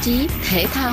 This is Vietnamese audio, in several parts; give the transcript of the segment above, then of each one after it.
chí thể thao.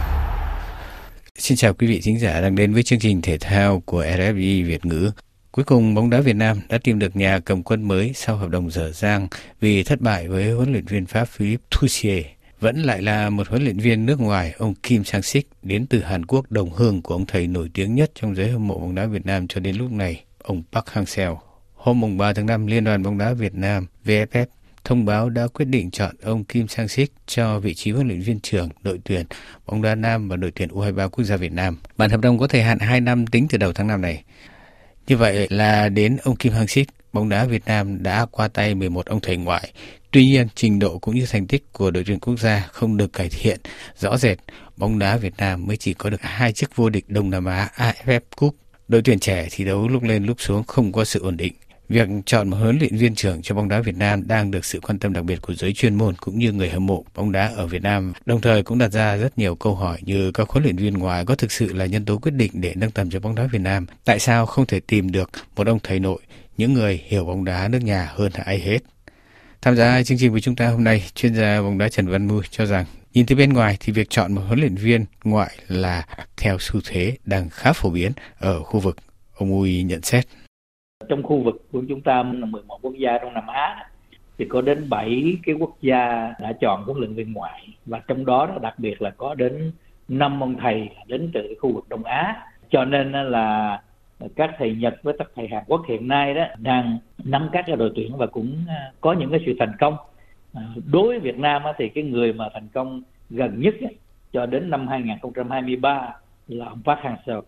Xin chào quý vị thính giả đang đến với chương trình thể thao của RFI Việt ngữ. Cuối cùng, bóng đá Việt Nam đã tìm được nhà cầm quân mới sau hợp đồng dở dang vì thất bại với huấn luyện viên Pháp Philippe Thoussier. Vẫn lại là một huấn luyện viên nước ngoài, ông Kim Sang-sik, đến từ Hàn Quốc, đồng hương của ông thầy nổi tiếng nhất trong giới hâm mộ bóng đá Việt Nam cho đến lúc này, ông Park Hang-seo. Hôm 3 tháng 5, Liên đoàn bóng đá Việt Nam VFF thông báo đã quyết định chọn ông Kim Sang-sik cho vị trí huấn luyện viên trưởng đội tuyển bóng đá nam và đội tuyển U23 quốc gia Việt Nam. Bản hợp đồng có thời hạn 2 năm tính từ đầu tháng 5 này. Như vậy là đến ông Kim Sang-sik, bóng đá Việt Nam đã qua tay 11 ông thầy ngoại. Tuy nhiên, trình độ cũng như thành tích của đội tuyển quốc gia không được cải thiện rõ rệt. Bóng đá Việt Nam mới chỉ có được 2 chức vô địch Đông Nam Á AFF Cup. Đội tuyển trẻ thi đấu lúc lên lúc xuống, không có sự ổn định. Việc chọn một huấn luyện viên trưởng cho bóng đá Việt Nam đang được sự quan tâm đặc biệt của giới chuyên môn cũng như người hâm mộ bóng đá ở Việt Nam. Đồng thời cũng đặt ra rất nhiều câu hỏi như các huấn luyện viên ngoài có thực sự là nhân tố quyết định để nâng tầm cho bóng đá Việt Nam? Tại sao không thể tìm được một ông thầy nội, những người hiểu bóng đá nước nhà hơn ai hết? Tham gia chương trình với chúng ta hôm nay, chuyên gia bóng đá Trần Văn Mưu cho rằng nhìn từ bên ngoài thì việc chọn một huấn luyện viên ngoại là theo xu thế đang khá phổ biến ở khu vực. Ông Mưu nhận xét. Trong khu vực của chúng ta là 11 quốc gia Đông Nam Á thì có đến 7 cái quốc gia đã chọn huấn luyện viên ngoại, và trong đó đặc biệt là có đến 5 ông thầy đến từ khu vực Đông Á. Cho nên là các thầy Nhật với các thầy Hàn Quốc hiện nay đó đang nắm các cái đội tuyển và cũng có những cái sự thành công. Đối với Việt Nam thì cái người mà thành công gần nhất cho đến năm 2023 là ông Park Hang-seo.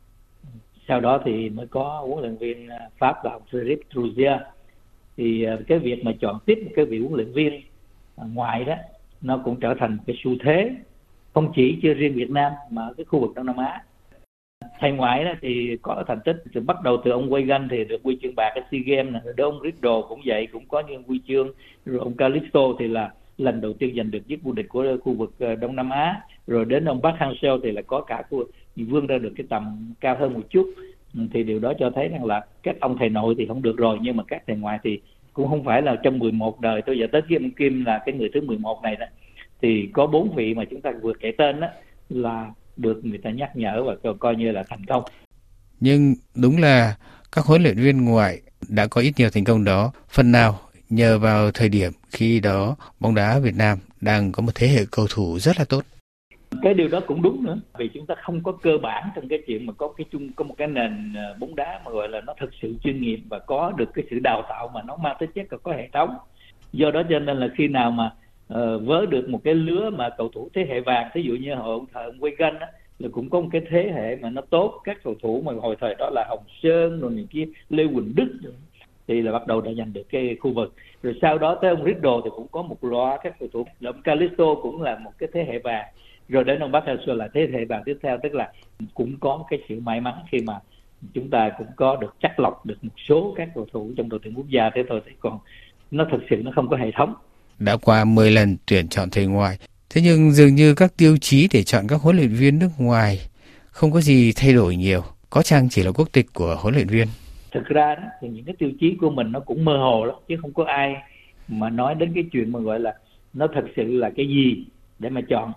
Sau đó thì mới có huấn luyện viên Pháp là ông Philippe Thoussier. Thì cái việc mà chọn tiếp một cái vị huấn luyện viên ngoại đó nó cũng trở thành cái xu thế, không chỉ chưa riêng Việt Nam mà ở cái khu vực Đông Nam Á. Thầy ngoại đó thì có thành tích từ bắt đầu từ ông Weigand thì được huy chương bạc ở SEA Games, rồi ông Riddle cũng vậy, cũng có những huy chương, rồi ông Calisto thì là lần đầu tiên giành được chức vô địch của khu vực Đông Nam Á, rồi đến ông Park Hang-seo thì là có cả vươn ra được cái tầm cao hơn một chút. Thì điều đó cho thấy rằng là các ông thầy nội thì không được rồi, nhưng mà các thầy ngoại thì cũng không phải là trong 11 đời. Tôi giờ tới ông Kim là cái người thứ 11 này đó, thì có 4 vị mà chúng ta vừa kể tên đó là được người ta nhắc nhở và coi như là thành công. Nhưng đúng là các huấn luyện viên ngoại đã có ít nhiều thành công đó, phần nào nhờ vào thời điểm khi đó bóng đá Việt Nam đang có một thế hệ cầu thủ rất là tốt. Cái điều đó cũng đúng nữa, vì chúng ta không có cơ bản trong cái chuyện mà có một cái nền bóng đá mà gọi là nó thực sự chuyên nghiệp và có được cái sự đào tạo mà nó mang tính chất là có hệ thống. Do đó cho nên là khi nào mà vớ được một cái lứa mà cầu thủ thế hệ vàng, ví dụ như hồi thời ông Weigand là cũng có một cái thế hệ mà nó tốt, các cầu thủ mà hồi thời đó là Hồng Sơn rồi này kia, Lê Quỳnh Đức rồi, thì là bắt đầu đã giành được cái khu vực. Rồi sau đó tới ông Riddle thì cũng có một loạt các cầu thủ, ông Calisto cũng là một cái thế hệ vàng, rồi đến ông Park Hang-seo là thế hệ vàng tiếp theo. Tức là cũng có cái sự may mắn khi mà chúng ta cũng có được chắt lọc được một số các cầu thủ trong đội tuyển quốc gia, thế thôi, thì còn nó thực sự nó không có hệ thống. Đã qua 10 lần tuyển chọn thầy ngoại, thế nhưng dường như các tiêu chí để chọn các huấn luyện viên nước ngoài không có gì thay đổi nhiều, có chăng chỉ là quốc tịch của huấn luyện viên? Thực ra đó, thì những cái tiêu chí của mình nó cũng mơ hồ lắm, chứ không có ai mà nói đến cái chuyện mà gọi là nó thật sự là cái gì để mà chọn.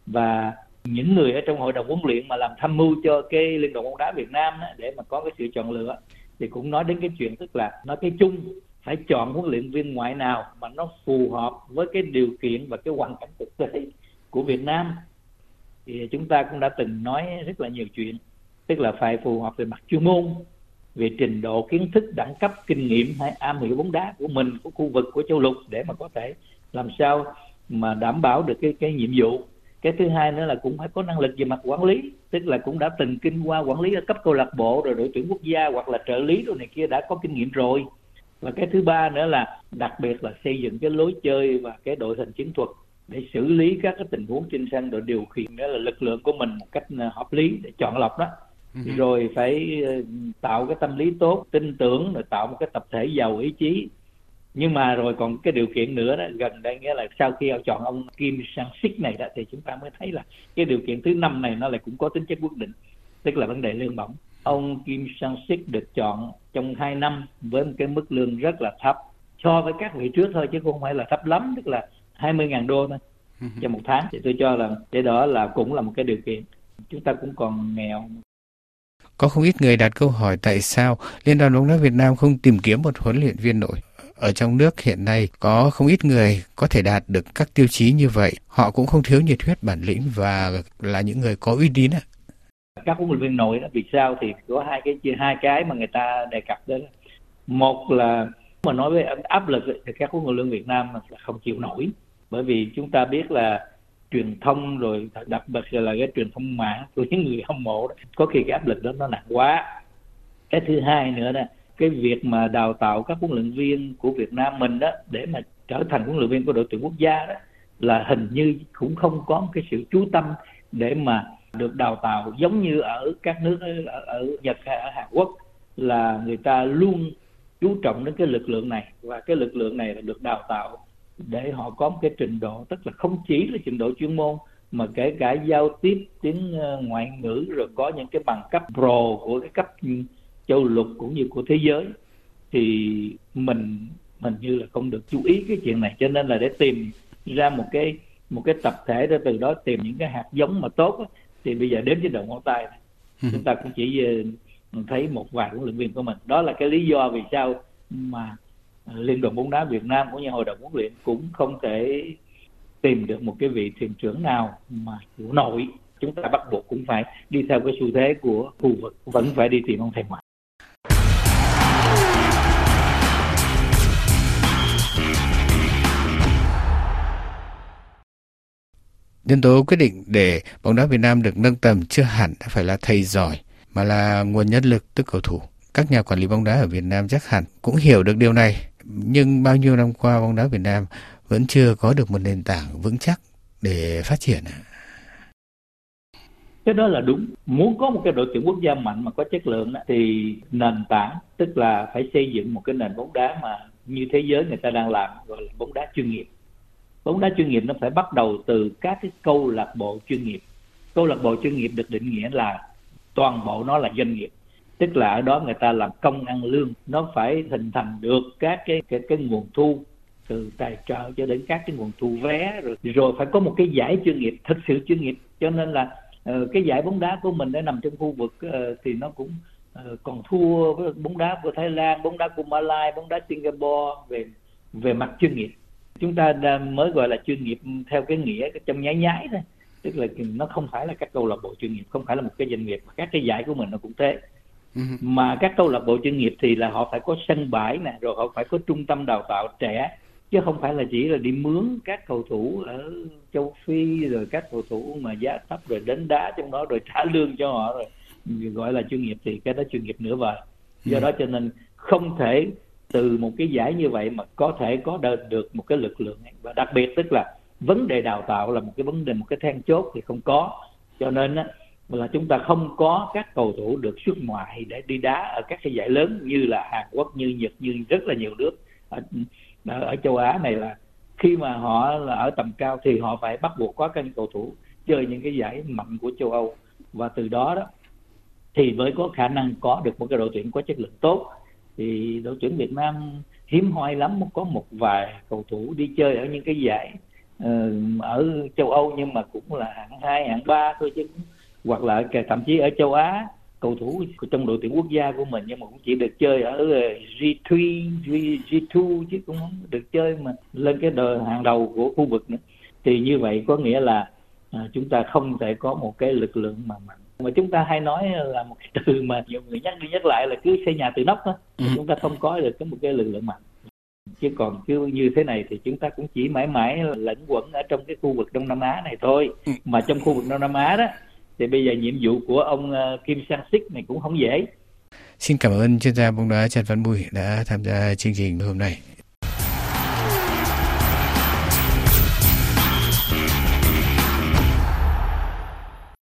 Và những người ở trong hội đồng huấn luyện mà làm tham mưu cho cái Liên đoàn bóng đá Việt Nam đó, để mà có cái sự chọn lựa, thì cũng nói đến cái chuyện, tức là nói cái chung phải chọn huấn luyện viên ngoại nào mà nó phù hợp với cái điều kiện và cái hoàn cảnh thực tế của Việt Nam. Thì chúng ta cũng đã từng nói rất là nhiều chuyện, tức là phải phù hợp về mặt chuyên môn, về trình độ kiến thức, đẳng cấp, kinh nghiệm hay am hiểu bóng đá của mình, của khu vực, của châu lục, để mà có thể làm sao mà đảm bảo được cái nhiệm vụ. Cái thứ hai nữa là cũng phải có năng lực về mặt quản lý, tức là cũng đã từng kinh qua quản lý ở cấp câu lạc bộ rồi đội tuyển quốc gia hoặc là trợ lý rồi này kia, đã có kinh nghiệm rồi. Và cái thứ ba nữa là đặc biệt là xây dựng cái lối chơi và cái đội hình chiến thuật để xử lý các cái tình huống trên sân, rồi điều khiển đó là lực lượng của mình một cách hợp lý để chọn lọc đó. Rồi phải tạo cái tâm lý tốt, tin tưởng, rồi tạo một cái tập thể giàu ý chí. Nhưng mà rồi còn cái điều kiện nữa đó, gần đây nghĩa là sau khi chọn ông Kim Sang-sik này đó, thì chúng ta mới thấy là cái điều kiện thứ 5 này nó lại cũng có tính chất quyết định, tức là vấn đề lương bổng. Ông Kim Sang-sik được chọn trong 2 năm với một cái mức lương rất là thấp so với các vị trước thôi, chứ không phải là thấp lắm, tức là 20.000 đô thôi. trong một tháng, thì tôi cho là cái đó là cũng là một cái điều kiện. Chúng ta cũng còn nghèo. Có không ít người đặt câu hỏi tại sao Liên đoàn bóng đá Việt Nam không tìm kiếm một huấn luyện viên nổi. Ở trong nước hiện nay có không ít người có thể đạt được các tiêu chí như vậy. Họ cũng không thiếu nhiệt huyết, bản lĩnh và là những người có uy tín. Các huấn luyện viên nổi đó, vì sao thì có hai cái mà người ta đề cập đến. Một là mà nói về áp lực thì các huấn luyện viên Việt Nam là không chịu nổi, bởi vì chúng ta biết là truyền thông rồi đặc biệt là cái truyền thông mạng của những người hâm mộ đó, có khi cái áp lực đó nó nặng quá. Cái thứ hai nữa đó, cái việc mà đào tạo các huấn luyện viên của Việt Nam mình đó để mà trở thành huấn luyện viên của đội tuyển quốc gia đó là hình như cũng không có một cái sự chú tâm để mà được đào tạo giống như ở các nước ở Nhật hay ở Hàn Quốc, là người ta luôn chú trọng đến cái lực lượng này, và cái lực lượng này là được đào tạo để họ có một cái trình độ, tức là không chỉ là trình độ chuyên môn mà kể cả giao tiếp tiếng ngoại ngữ, rồi có những cái bằng cấp pro của cái cấp châu lục cũng như của thế giới. Thì mình như là không được chú ý cái chuyện này, cho nên là để tìm ra một cái tập thể, để từ đó tìm những cái hạt giống mà tốt đó, thì bây giờ đếm trên đầu ngón tay chúng ta cũng chỉ thấy một vài huấn luyện viên của mình. Đó là cái lý do vì sao mà Liên đoàn bóng đá Việt Nam cũng như hội đồng huấn luyện cũng không thể tìm được một cái vị thuyền trưởng nào mà chịu nổi. Chúng ta bắt buộc cũng phải đi theo cái xu thế của khu vực, vẫn phải đi tìm ông thầy ngoại. Nhân tố quyết định để bóng đá Việt Nam được nâng tầm chưa hẳn đã phải là thầy giỏi, mà là nguồn nhân lực, tức cầu thủ. Các nhà quản lý bóng đá ở Việt Nam chắc hẳn cũng hiểu được điều này, nhưng bao nhiêu năm qua bóng đá Việt Nam vẫn chưa có được một nền tảng vững chắc để phát triển. Cái đó là đúng. Muốn có một cái đội tuyển quốc gia mạnh mà có chất lượng đó, thì nền tảng, tức là phải xây dựng một cái nền bóng đá mà như thế giới người ta đang làm, gọi là bóng đá chuyên nghiệp. Bóng đá chuyên nghiệp nó phải bắt đầu từ các cái câu lạc bộ chuyên nghiệp. Câu lạc bộ chuyên nghiệp được định nghĩa là toàn bộ nó là doanh nghiệp, tức là ở đó người ta làm công ăn lương. Nó phải hình thành được các cái nguồn thu từ tài trợ cho đến các cái nguồn thu vé, rồi phải có một cái giải chuyên nghiệp, thực sự chuyên nghiệp. Cho nên là cái giải bóng đá của mình đã nằm trong khu vực thì nó cũng còn thua với bóng đá của Thái Lan, bóng đá của Malaysia, bóng đá Singapore về mặt chuyên nghiệp. Chúng ta mới gọi là chuyên nghiệp theo cái nghĩa trong nhái thôi, tức là nó không phải là các câu lạc bộ chuyên nghiệp, không phải là một cái doanh nghiệp. Các cái giải của mình nó cũng thế. Mà các câu lạc bộ chuyên nghiệp thì là họ phải có sân bãi nè, rồi họ phải có trung tâm đào tạo trẻ, chứ không phải là chỉ là đi mướn các cầu thủ ở châu Phi, rồi các cầu thủ mà giá thấp rồi đến đá trong đó rồi trả lương cho họ rồi gọi là chuyên nghiệp. Thì cái đó chuyên nghiệp nửa vời. Do đó cho nên không thể từ một cái giải như vậy mà có thể có được một cái lực lượng này. Và đặc biệt tức là vấn đề đào tạo là một cái vấn đề, một cái then chốt thì không có. Cho nên là chúng ta không có các cầu thủ được xuất ngoại để đi đá ở các cái giải lớn như là Hàn Quốc, như Nhật, như rất là nhiều nước ở châu Á này, là khi mà họ là ở tầm cao thì họ phải bắt buộc có các cầu thủ chơi những cái giải mạnh của châu Âu, và từ đó thì mới có khả năng có được một cái đội tuyển có chất lượng tốt. Thì đội tuyển Việt Nam hiếm hoi lắm có một vài cầu thủ đi chơi ở những cái giải ở châu Âu, nhưng mà cũng là hạng 2, hạng 3 thôi, chứ hoặc là thậm chí ở châu Á cầu thủ trong đội tuyển quốc gia của mình nhưng mà cũng chỉ được chơi ở G3, G2 chứ cũng không được chơi mà lên cái hàng đầu của khu vực nữa. Thì như vậy có nghĩa là chúng ta không thể có một cái lực lượng mà mạnh. Mà chúng ta hay nói là một cái từ mà nhiều người nhắc đi nhắc lại là cứ xây nhà từ nóc đó. Chúng ta không có được một cái lực lượng mạnh. Chứ còn cứ như thế này thì chúng ta cũng chỉ mãi mãi lẫn quẩn ở trong cái khu vực Đông Nam Á này thôi. Mà trong khu vực Đông Nam Á đó thì bây giờ nhiệm vụ của ông Kim Sang-sik này cũng không dễ. Xin cảm ơn chuyên gia bóng đá Trần Văn Bùi đã tham gia chương trình hôm nay.